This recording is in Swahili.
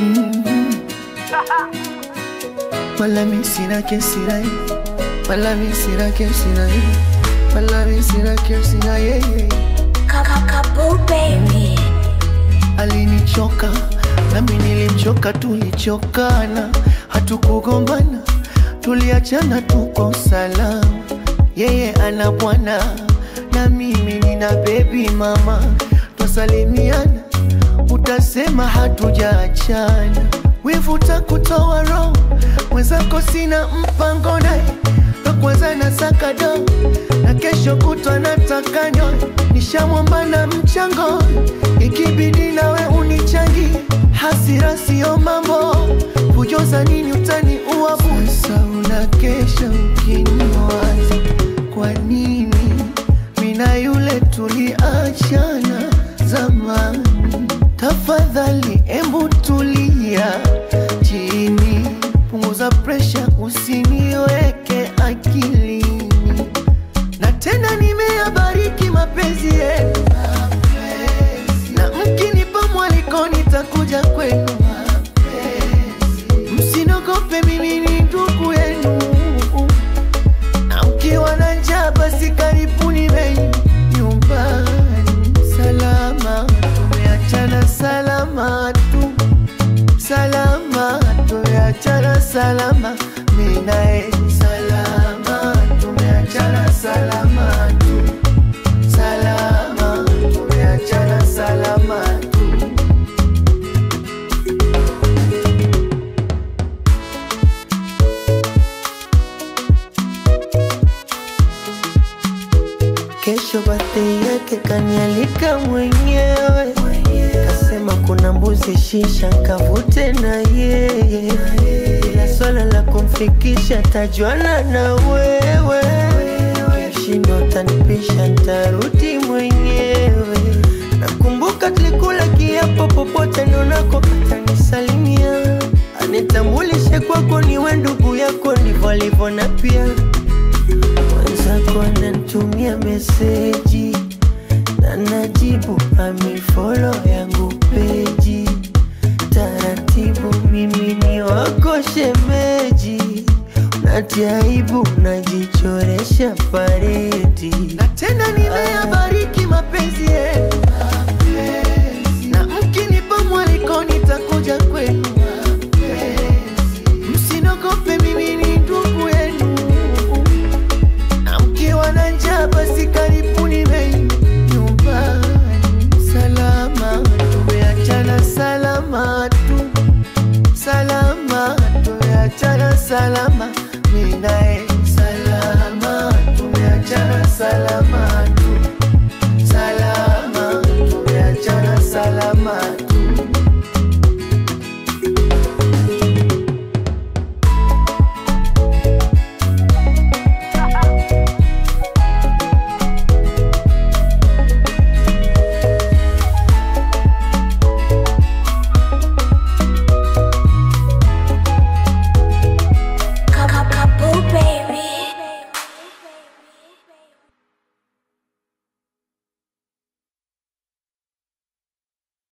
Wala mi sina kesi na ye, wala mi sina kesi na ye, wala mi sina kesi na ye. Kakabo baby. Alinichoka, nami nilimchoka, tulichokana, hatukugombana, tuliachana tuko salama. Yeye ana bwana, na mimi nina baby mama. Twasalimiana, utasema hatujaachana. Wivu takutoa roho, mwenzako sina mpango naye. Na kwanza nasaka do, na kesho kutwa nataka nyoe. Nishamwomba na mchango, ikibidi nawe unichangi. Hasira sio mambo, fujoza nini utani uwabu. Sasa unakesha ukiniwaza, kwa nini mina yule tuliachana zamani? Tafadhali embu tulia chini, punguza pressure, usiniweke akilini. Na tena nimeyabariki mapenzi yetu, na mkinipa mwaliko nitakuja kwenu. Msinogope, mimi ni ndugu yenu, na mkiwa na njaa basi karibuni menu nyumbani. Salama tumeachana, salama tu, salama tumeachana, salama mimi naye. Salama tumeachana, salama tu, salama tumeachana, salama tu. Kesho birthday yake kanialika mwenyewe, kasema kuna mbuzi shisha nkavute na yeye. Ila swala la kumfikisha tajuana na wewe, kishindo utanipisha ntarudi mwenyewe. Nakumbuka tulikula kiapo, popote nionako atanisalimia. Anitambulishe kwako niwe ndugu yako, ndivyo alivyo na pia mwenzako ananitumia meseji na najibu, amefollow yangu peji. Taratibu mimi ni wako shemeji, unatia aibu najichoresha paredi. Na tena nimeyabariki mapenzi yetu, na mkinipa mwaliko nitakuja kwenu. Msinogope, mimi ni ndugu yenu, na mkiwa na njaa basi karibuni menu nyumbani. Salama tumeachana, salama tu, salama tumeachana, salama